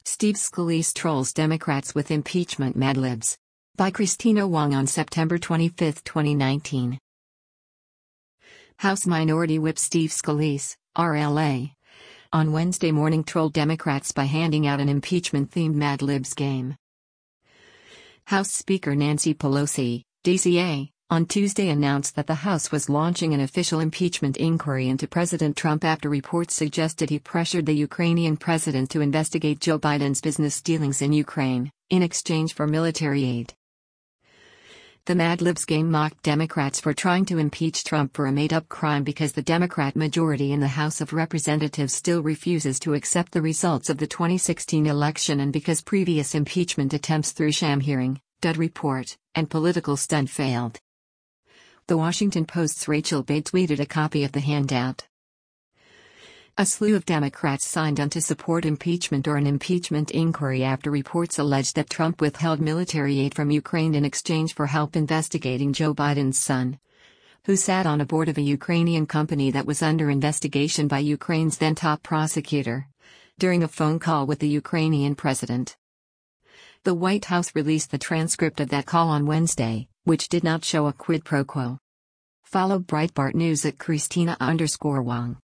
Steve Scalise trolls Democrats with impeachment Mad Libs. By Christina Wong on September 25, 2019. House Minority Whip Steve Scalise, RLA, on Wednesday morning trolled Democrats by handing out an impeachment-themed Mad Libs game. House Speaker Nancy Pelosi, DCA, on Tuesday announced that the House was launching an official impeachment inquiry into President Trump after reports suggested he pressured the Ukrainian president to investigate Joe Biden's business dealings in Ukraine, in exchange for military aid. The Mad Libs game mocked Democrats for trying to impeach Trump for a made-up crime because the Democrat majority in the House of Representatives still refuses to accept the results of the 2016 election and because previous impeachment attempts through sham hearing, dud report, and political stunt failed. The Washington Post's Rachel Bade tweeted a copy of the handout. A slew of Democrats signed on to support impeachment or an impeachment inquiry after reports alleged that Trump withheld military aid from Ukraine in exchange for help investigating Joe Biden's son, who sat on a board of a Ukrainian company that was under investigation by Ukraine's then top prosecutor, during a phone call with the Ukrainian president. The White House released the transcript of that call on Wednesday, which did not show a quid pro quo. Follow Breitbart News at Christina_Wong.